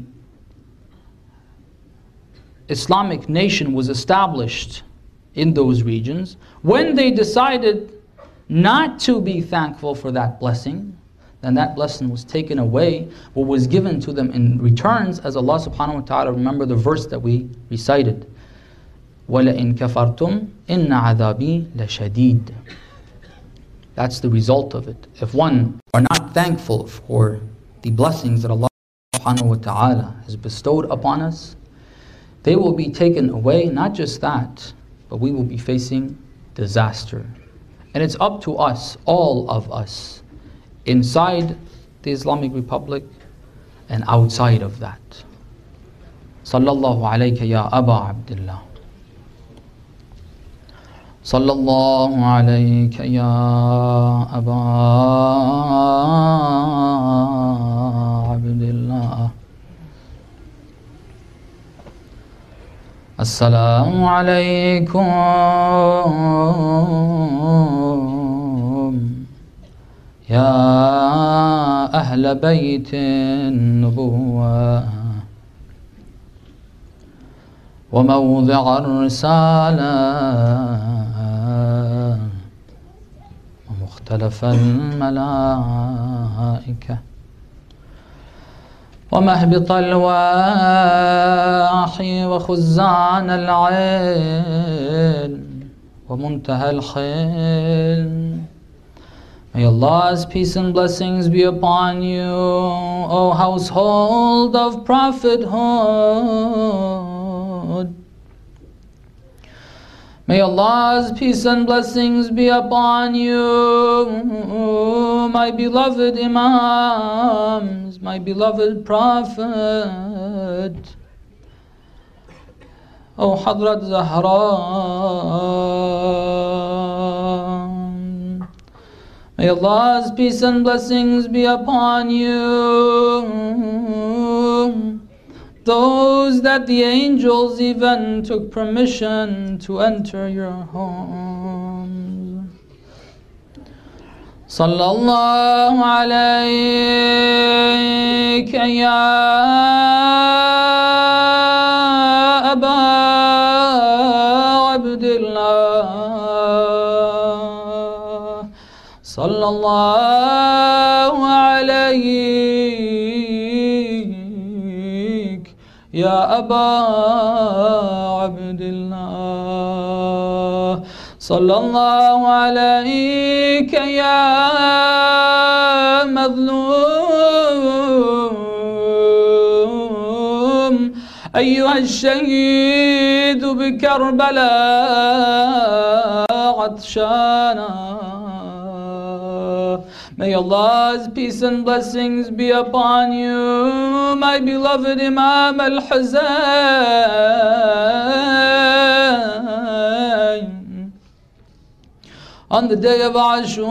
Islamic nation was established in those regions, when they decided not to be thankful for that blessing, then that blessing was taken away. What was given to them in returns, as Allah subhanahu wa ta'ala, remember the verse that we recited, وَلَئِن كَفَرْتُمْ إِنَّ عَذَابِي لَشَدِيدٌ. That's the result of it. If one are not thankful for the blessings that Allah subhanahu wa ta'ala has bestowed upon us, they will be taken away. Not just that, but we will be facing disaster. And it's up to us, all of us, inside the Islamic Republic and outside of that. Sallallahu alayka ya Aba Abdullah. Sallallahu alayka ya Aba Abdullah. Assalamu alaykum ya Ahl Bayt an-Nubuwwah wa mawdi' ar-risalah wa mukhtalaf al-malaa'ikah ومهبط الواحي وخزان العلم ومنتهى الخلم. May Allah's peace and blessings be upon you, O household of prophethood. May Allah's peace and blessings be upon you, my beloved Imams, my beloved Prophet, O Hadrat Zahra. May Allah's peace and blessings be upon you, those that the angels even took permission to enter your homes. Sallallahu alayka ya Aba Abdullah. Sallallahu alayka ya Aba Abdullah. Sallallahu alayka ya Madlum أيها الشهيد بكربلاء عطشانا. May Allah's peace and blessings be upon you, my beloved Imam al-Husayn. On the day of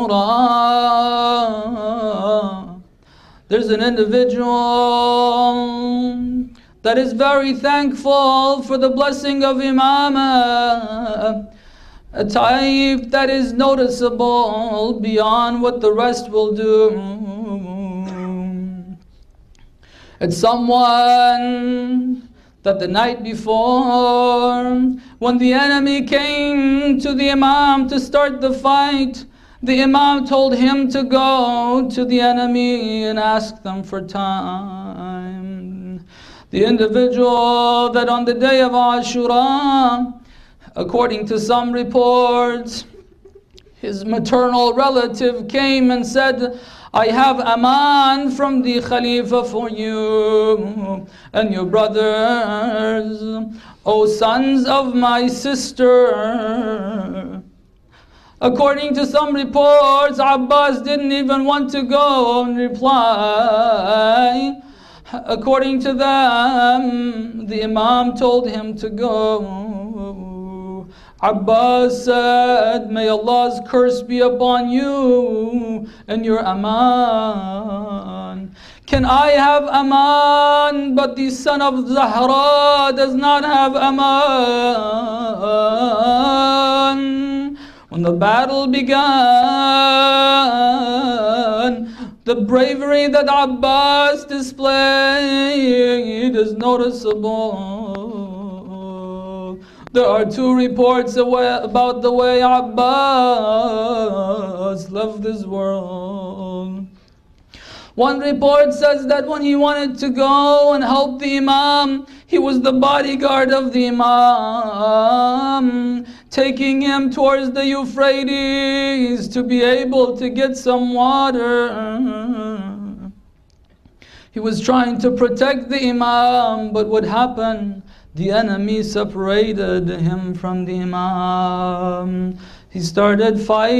Ashura, there's an individual that is very thankful for the blessing of Imamah, a type that is noticeable beyond what the rest will do. It's someone that the night before, when the enemy came to the Imam to start the fight, the Imam told him to go to the enemy and ask them for time. The individual that on the day of Ashura, according to some reports, his maternal relative came and said, I have aman from the Khalifa for you and your brothers, O sons of my sister. According to some reports, Abbas didn't even want to go and reply. According to them, the Imam told him to go. Abbas said, may Allah's curse be upon you and your aman. Can I have aman, but the son of Zahra does not have aman? When the battle began, the bravery that Abbas displayed is noticeable. There are two reports about the way Abbas left this world. One report says that when he wanted to go and help the Imam, he was the bodyguard of the Imam, taking him towards the Euphrates to be able to get some water. He was trying to protect the Imam, but what happened? The enemy separated him from the Imam. He started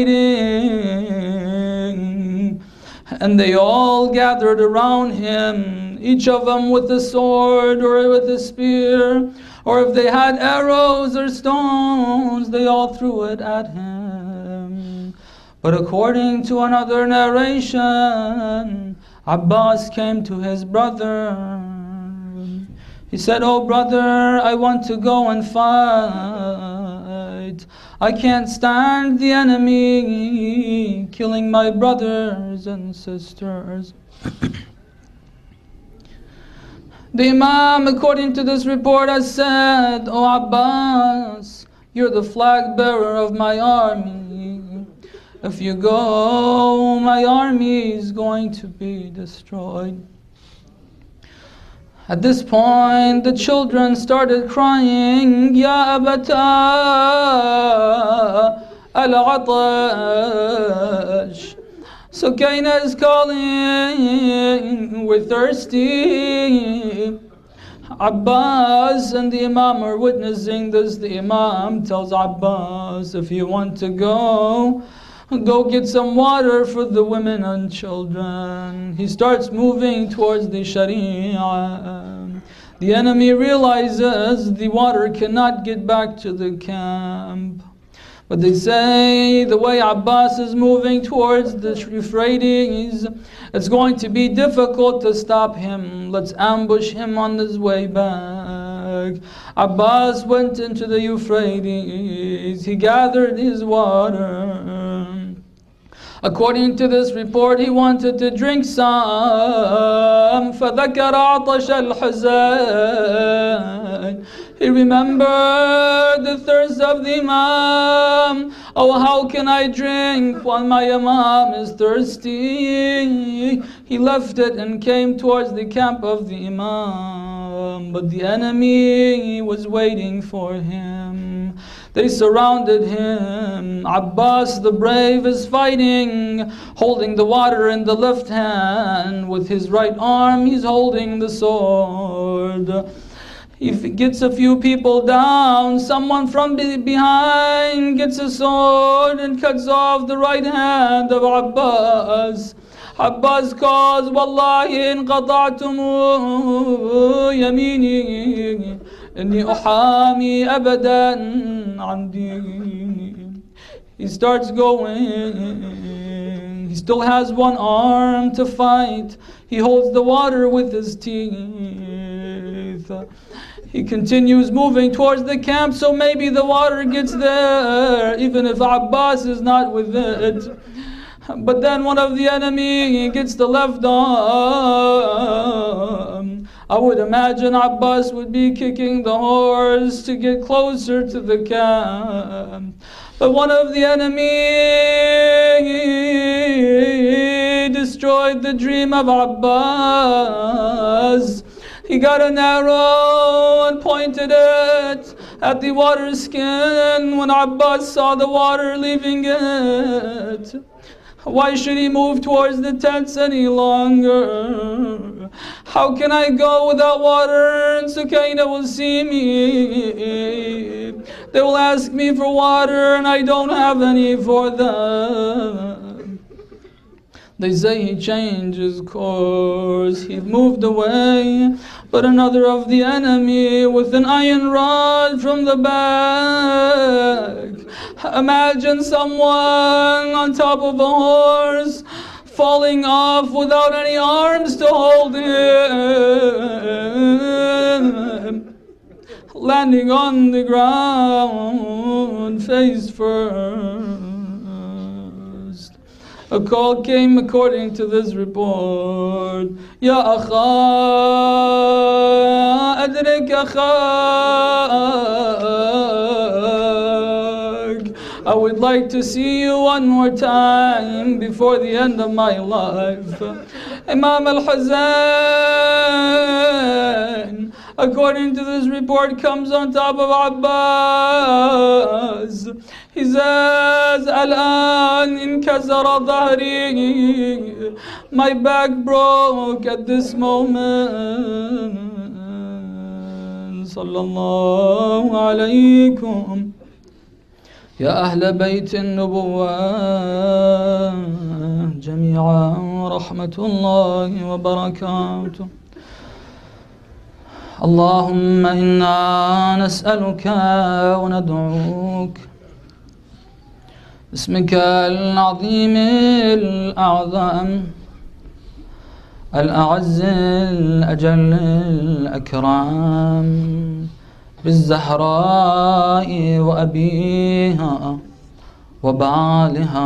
fighting, and they all gathered around him, each of them with a sword or with a spear, or if they had arrows or stones, they all threw it at him. But according to another narration, Abbas came to his brother. He said, oh brother, I want to go and fight. I can't stand the enemy killing my brothers and sisters. The Imam, according to this report, has said, oh Abbas, you're the flag bearer of my army. If you go, my army is going to be destroyed. At this point, the children started crying, Ya Abata al-Atash. Sukaina is calling, we're thirsty. Abbas and the Imam are witnessing this. The Imam tells Abbas, if you want to go get some water for the women and children. He starts moving towards the Sharia. The enemy realizes the water cannot get back to the camp. But they say the way Abbas is moving towards the Euphrates, it's going to be difficult to stop him. Let's ambush him on his way back. Abbas went into the Euphrates. He gathered his water. According to this report, he wanted to drink some. فَذَكَرَ عَطَشَ الْحُزَيْنِ. He remembered the thirst of the Imam. Oh, how can I drink while my Imam is thirsty? He left it and came towards the camp of the Imam. But the enemy was waiting for him. They surrounded him. Abbas the brave is fighting, holding the water in the left hand. With his right arm he's holding the sword. He gets a few people down. Someone from behind gets a sword and cuts off the right hand of Abbas. Abbas calls, Wallahi in qata'tumu yamini inni uhami abadan an dini. He starts going. He still has one arm to fight. He holds the water with his teeth. He continues moving towards the camp, so maybe the water gets there, even if Abbas is not with it. But then one of the enemy gets the left arm. I would imagine Abbas would be kicking the horse to get closer to the camp. But one of the enemy destroyed the dream of Abbas. He got an arrow and pointed it at the water skin when Abbas saw the water leaving it. Why should he move towards the tents any longer? How can I go without water and Sukaina will see me? They will ask me for water and I don't have any for them. They say he changed his course, he moved away. But another of the enemy with an iron rod from the back. Imagine someone on top of a horse falling off without any arms to hold him, landing on the ground face first. A call came according to this report. Ya akha, adrik akhak. I would like to see you one more time before the end of my life. Imam al-Husayn, according to this report, comes on top of Abbas. He says, Al-an inkazara dhahri. My back broke at this moment. Sallallahu alaykum. يا أهل بيت النبوة جميعا رحمة الله وبركاته. اللهم إنا نسألك وندعوك باسمك العظيم الأعظم الأعز الأجل الأكرم بالزهراء وأبيها وبعالها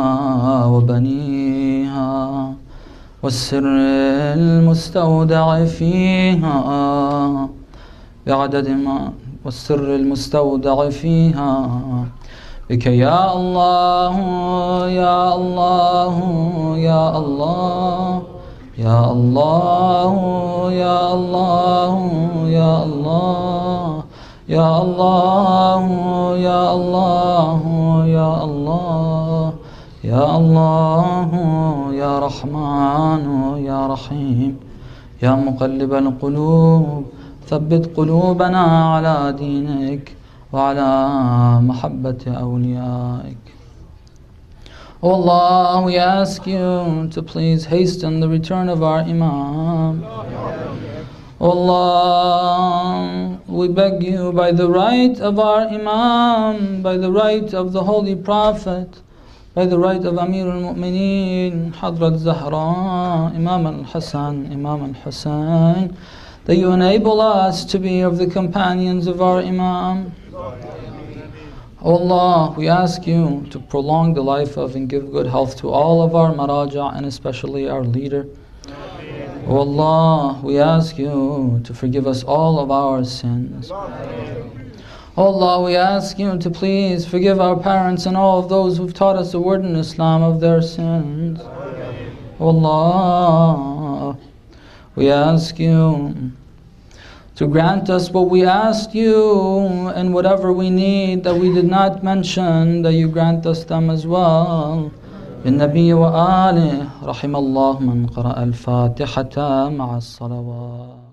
وبنيها والسر المستودع فيها بعدد ما والسر المستودع فيها بك يا الله يا الله يا الله يا الله يا الله يا الله يا الله يا الله يا الله يا الله يا رحمن يا رحيم يا مقلب القلوب ثبت قلوبنا على دينك وعلى محبة أوليائك. O Allah, we ask you to please hasten the return of our Imam. O Allah, we beg you by the right of our Imam, by the right of the Holy Prophet, by the right of Amir al-Mu'mineen, Hadrat Zahra, Imam al-Hasan, Imam al-Husayn, that you enable us to be of the companions of our Imam. O Allah, we ask you to prolong the life of and give good health to all of our Maraja and especially our leader. O Allah, we ask you to forgive us all of our sins. O Allah, we ask you to please forgive our parents and all of those who've taught us a word in Islam of their sins. O Allah, we ask you to grant us what we asked you and whatever we need that we did not mention, that you grant us them as well. بالنبي وآله رحم الله من قرأ الفاتحة مع الصلوات.